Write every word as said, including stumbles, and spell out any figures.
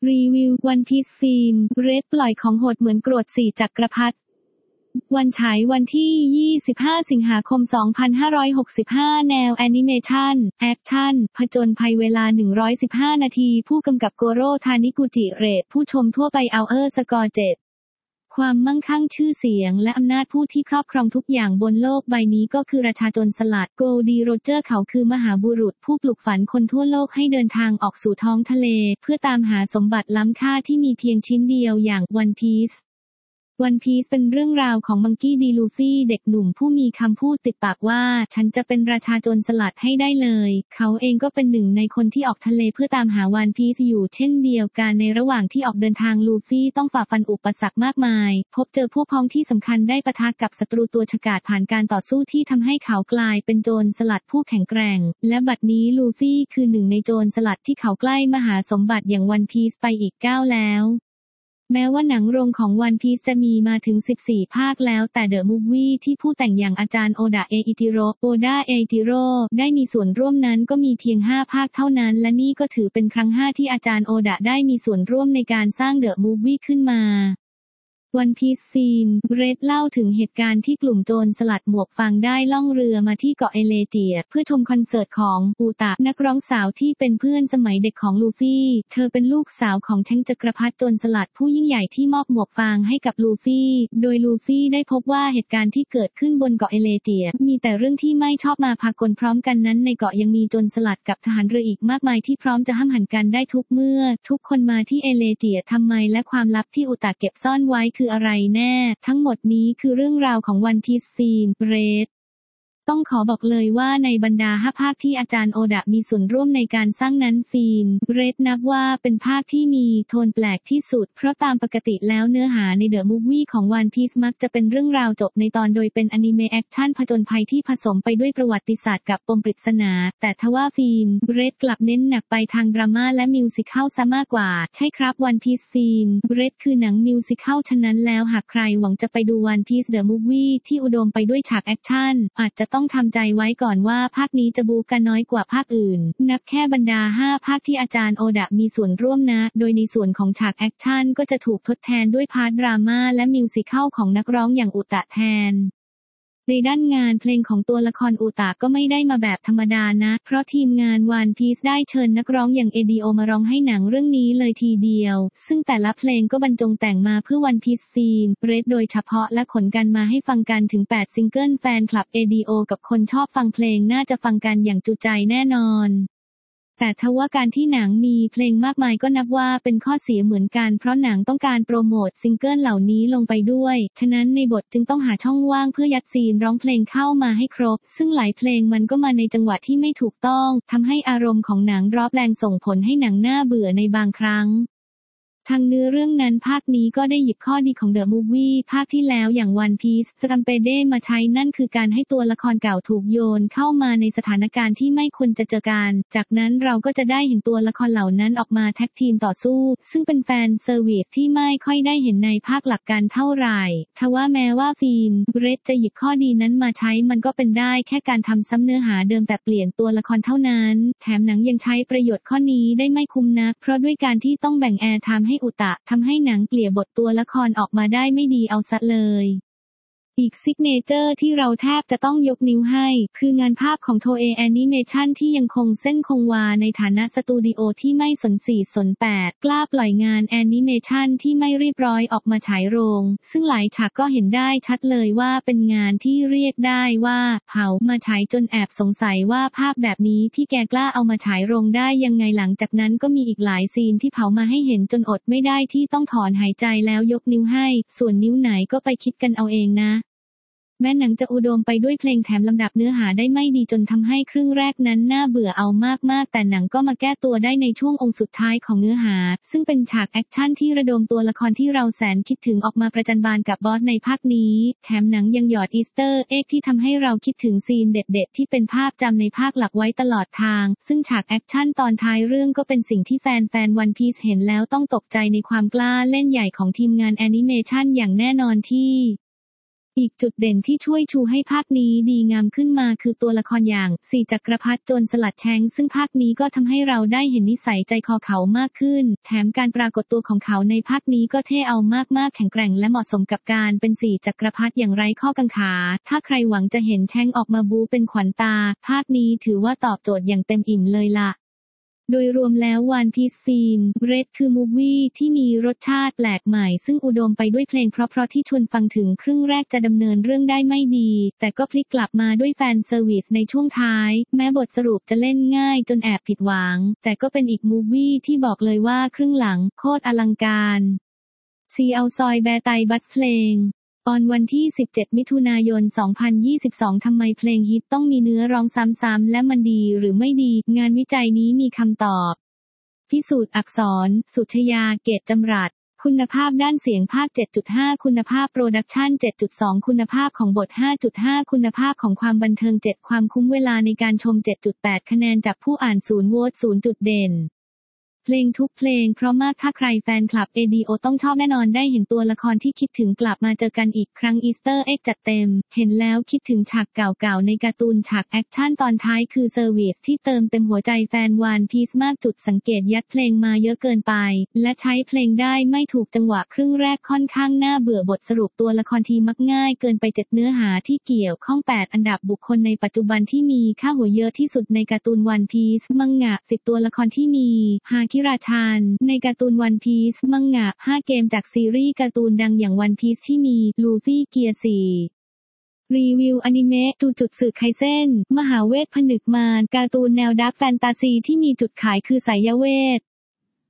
รีวิว One Piece ฟิล์ม เรด ปล่อยของโหดเหมือนกรวดสี่จักรพรรดิวันฉายวันที่ ยี่สิบห้า สิงหาคม สองพันห้าร้อยหกสิบห้า แนวแอนิเมชันแอคชั่นผจญภัยเวลา หนึ่งร้อยสิบห้า นาทีผู้กำกับโกโร่ ทานิกุจิ เรทผู้ชมทั่วไปเอาเออร์สกอร์ เจ็ดความมั่งคั่งชื่อเสียงและอำนาจผู้ที่ครอบครองทุกอย่างบนโลกใบนี้ก็คือราชาโจรสลัดโกลดีโรเจอร์เขาคือมหาบุรุษผู้ปลุกฝันคนทั่วโลกให้เดินทางออกสู่ท้องทะเลเพื่อตามหาสมบัติล้ำค่าที่มีเพียงชิ้นเดียวอย่าง One Piece One Piece เป็นเรื่องราวของมังกี้ดีลูฟี่เด็กหนุ่มผู้มีคำพูดติดปากว่าฉันจะเป็นราชาโจรสลัดให้ได้เลยเขาเองก็เป็นหนึ่งในคนที่ออกทะเลเพื่อตามหา One Piece อยู่เช่นเดียวกันในระหว่างที่ออกเดินทางลูฟี่ต้องฝ่าฟันอุปสรรคมากมายพบเจอพวกพ้องที่สำคัญได้ปะทะกับศัตรูตัวฉกาจผ่านการต่อสู้ที่ทำให้เขากลายเป็นโจรสลัดผู้แข็งแกร่งและบัดนี้ลูฟี่คือหนึ่งในโจรสลัดที่เขาใกล้มหาสมบัติอย่าง One Piece ไปอีกก้าวแล้วแม้ว่าหนังโรงของ One Piece จะมีมาถึงสิบสี่ภาคแล้วแต่เดอะมูฟวี่ที่ผู้แต่งอย่างอาจารย์โอดะเออิจิโร่โอดะเออิจิโร่ได้มีส่วนร่วมนั้นก็มีเพียงห้าภาคเท่านั้นและนี่ก็ถือเป็นครั้งห้าที่อาจารย์โอดะได้มีส่วนร่วมในการสร้างเดอะมูฟวี่ขึ้นมาOne Piece ฟิล์ม เรด เล่าถึงเหตุการณ์ที่กลุ่มโจรสลัดหมวกฟางได้ล่องเรือมาที่เกาะเอเลเจียเพื่อชมคอนเสิร์ตของอูตะนักร้องสาวที่เป็นเพื่อนสมัยเด็กของลูฟี่เธอเป็นลูกสาวของแชงจักรพรรดิโจรสลัดผู้ยิ่งใหญ่ที่มอบหมวกฟางให้กับลูฟี่โดยลูฟี่ได้พบว่าเหตุการณ์ที่เกิดขึ้นบนเกาะเอเลเจียมีแต่เรื่องที่ไม่ชอบมาพากลพร้อมกันนั้นในเกาะยังมีโจรสลัดกับทหารเรืออีกมากมายที่พร้อมจะห้ำหั่นกันได้ทุกเมื่อทุกคนมาที่เอเลเจียทำไมและความลับที่อูตะเก็บซ่อนไว้คืออะไรแน่ทั้งหมดนี้คือเรื่องราวของ One Piece ฟิล์ม เรด ต้องขอบอกเลยว่าในบรรดาห้าภาคที่อาจารย์โอดะมีส่วนร่วมในการสร้างนั้นฟิล์ม เรด นับว่าเป็นภาคที่มีโทนแปลกที่สุดเพราะตามปกติแล้วเนื้อหาในเดอะมูฟวี่ของ One Piece มักจะเป็นเรื่องราวจบในตอนโดยเป็นอนิเมะแอคชั่นผจญภัยที่ผสมไปด้วยประวัติศาสตร์กับปมปริศนาแต่ทว่าฟิล์ม เรด กลับเน้นหนักไปทางดราม่าและมิวสิคัลซะมากกว่าใช่ครับ One Piece ฟิล์ม เรด คือหนังมิวสิคัลฉะนั้นแล้วหากใครหวังจะไปดู One Piece The Movie ที่อุดมไปด้วยฉากแอคชั่นอาจจะต้องทำใจไว้ก่อนว่าภาคนี้จะบู๊กันน้อยกว่าภาคอื่นนับแค่บรรดาห้าภาคที่อาจารย์โอดะมีส่วนร่วมนะโดยในส่วนของฉากแอคชั่นก็จะถูกทดแทนด้วยพาร์ทดราม่าและมิวสิคัลของนักร้องอย่างอุตะแทนในด้านงานเพลงของตัวละครอุตะก็ไม่ได้มาแบบธรรมดานะเพราะทีมงาน One Piece ได้เชิญนักร้องอย่าง เอ ดี โอ มาร้องให้หนังเรื่องนี้เลยทีเดียวซึ่งแต่ละเพลงก็บรรจงแต่งมาเพื่อ One Piece ฟิล์ม เรด โดยเฉพาะและขนกันมาให้ฟังกันถึงแปดซิงเกิลแฟนคลับ เอ ดี โอ กับคนชอบฟังเพลงน่าจะฟังกันอย่างจุใจแน่นอนแต่ทว่าการที่หนังมีเพลงมากมายก็นับว่าเป็นข้อเสียเหมือนกันเพราะหนังต้องการโปรโมทซิงเกิลเหล่านี้ลงไปด้วยฉะนั้นในบทจึงต้องหาช่องว่างเพื่อยัดซีนร้องเพลงเข้ามาให้ครบซึ่งหลายเพลงมันก็มาในจังหวะที่ไม่ถูกต้องทำให้อารมณ์ของหนังดรอปแรงส่งผลให้หนังน่าเบื่อในบางครั้งทางเนื้อเรื่องนั้นภาคนี้ก็ได้หยิบข้อดีของเดอะมูฟวี่ภาคที่แล้วอย่าง One Piece สตัมเปเด้มาใช้นั่นคือการให้ตัวละครเก่าถูกโยนเข้ามาในสถานการณ์ที่ไม่ควรจะเจอกันจากนั้นเราก็จะได้เห็นตัวละครเหล่านั้นออกมาแท็กทีมต่อสู้ซึ่งเป็นแฟนเซอร์วิสที่ไม่ค่อยได้เห็นในภาคหลักกันเท่าไหร่ทว่าแม้ว่าฟิล์ม เรด จะหยิบข้อดีนั้นมาใช้มันก็เป็นได้แค่การทำซ้ำเนื้อหาเดิมแต่เปลี่ยนตัวละครเท่านั้นแถมหนังยังใช้ประโยชน์ข้อนี้ได้ไม่คุ้มนักเพราะด้วยการที่ต้องแบ่งแอร์ไทม์ให้อุตะทำให้หนังเกลี่ยบทตัวละครออกมาได้ไม่ดีเอาซะเลยอีกซิกเนเจอร์ที่เราแทบจะต้องยกนิ้วให้คืองานภาพของโทเอแอนิเมชันที่ยังคงเส้นคงวาในฐานะสตูดิโอที่ไม่สนสี่สนแปดกล้าปล่อยงานแอนิเมชันที่ไม่เรียบร้อยออกมาฉายโรงซึ่งหลายฉากก็เห็นได้ชัดเลยว่าเป็นงานที่เรียกได้ว่าเผามาฉายจนแอบสงสัยว่าภาพแบบนี้พี่แกกล้าเอามาฉายโรงได้ยังไงหลังจากนั้นก็มีอีกหลายซีนที่เผามาให้เห็นจนอดไม่ได้ที่ต้องถอนหายใจแล้วยกนิ้วให้ส่วนนิ้วไหนก็ไปคิดกันเอาเองนะแม้หนังจะอุดมไปด้วยเพลงแถมลำดับเนื้อหาได้ไม่ดีจนทำให้ครึ่งแรกนั้นน่าเบื่อเอามากๆแต่หนังก็มาแก้ตัวได้ในช่วงองค์สุดท้ายของเนื้อหาซึ่งเป็นฉากแอคชั่นที่ระดมตัวละครที่เราแสนคิดถึงออกมาประจันบานกับบอสในภาคนี้แถมหนังยังหยอดอีสเตอร์เอ็กที่ทำให้เราคิดถึงซีนเด็ดๆที่เป็นภาพจำในภาคหลักไว้ตลอดทางซึ่งฉากแอคชั่นตอนท้ายเรื่องก็เป็นสิ่งที่แฟนๆ One Piece เห็นแล้วต้องตกใจในความกล้าเล่นใหญ่ของทีมงานแอนิเมชันอย่างแน่นอนที่อีกจุดเด่นที่ช่วยชูให้ภาคนี้ดีงามขึ้นมาคือตัวละครอย่างสี่จักรพรรดิโจรสลัดแชงซึ่งภาคนี้ก็ทำให้เราได้เห็นนิสัยใจคอเขามากขึ้นแถมการปรากฏตัวของเขาในภาคนี้ก็เท่เอามากๆแข็งแกร่งและเหมาะสมกับการเป็นสี่จักรพรรดิอย่างไร้ข้อกังขาถ้าใครหวังจะเห็นแชงออกมาบู๊เป็นขวัญตาภาคนี้ถือว่าตอบโจทย์อย่างเต็มอิ่มเลยล่ะโดยรวมแล้ว One Piece Film Red คือมูฟวี่ที่มีรสชาติแปลกใหม่ซึ่งอุดมไปด้วยเพลงเพราะๆที่ชวนฟังถึงครึ่งแรกจะดำเนินเรื่องได้ไม่ดีแต่ก็พลิกกลับมาด้วยแฟนเซอร์วิสในช่วงท้ายแม้บทสรุปจะเล่นง่ายจนแอบผิดหวังแต่ก็เป็นอีกมูฟวี่ที่บอกเลยว่าครึ่งหลังโคตรอลังการซีเอาซอยแบร์ไตบัสเพลงออนวันที่สิบเจ็ดมิถุนายนสองพันยี่สิบสองทำไมเพลงฮิตต้องมีเนื้อร้องซ้ำๆและมันดีหรือไม่ดีงานวิจัยนี้มีคำตอบพิสูจน์อักษรสุชยาเกตจำรัดคุณภาพด้านเสียงภาค เจ็ดจุดห้า คุณภาพโปรดักชัน เจ็ดจุดสอง คุณภาพของบท ห้าจุดห้า คุณภาพของความบันเทิง เจ็ด ความคุ้มเวลาในการชม เจ็ดจุดแปด คะแนนจากผู้อ่านศูนย์โหวตศูนย์จุดเด่นเพลงทุกเพลงเพราะมากถ้าใครแฟนคลับ เอ ดี โอ ต้องชอบแน่นอนได้เห็นตัวละครที่คิดถึงกลับมาเจอกันอีกครั้งอีสเตอร์เอ็กจัดเต็มเห็นแล้วคิดถึงฉากเก่าๆในการ์ตูนฉากแอคชั่นตอนท้ายคือเซอร์วิสที่เติมเต็มหัวใจแฟนวันพีซมากจุดสังเกตยัดเพลงมาเยอะเกินไปและใช้เพลงได้ไม่ถูกจังหวะครึ่งแรกค่อนข้างน่าเบื่อบทสรุปตัวละครทีมักง่ายเกินไปเจ็ดเนื้อหาที่เกี่ยวข้องแปดอันดับบุคคลในปัจจุบันที่มีค่าหัวเยอะที่สุดในการ์ตูนวันพีซมังงะสิบตัวละครที่มีฮาคิราชันในการ์ตูนวันพีซมังงะห้าเกมจากซีรีส์การ์ตูนดังอย่างวันพีซที่มีลูฟี่เกียร์สี่รีวิวอนิเมะจูจุดสึไคเซ็นมหาเวทผนึกมารการ์ตูนแนวดาร์กแฟนตาซีที่มีจุดขายคือไสยเวท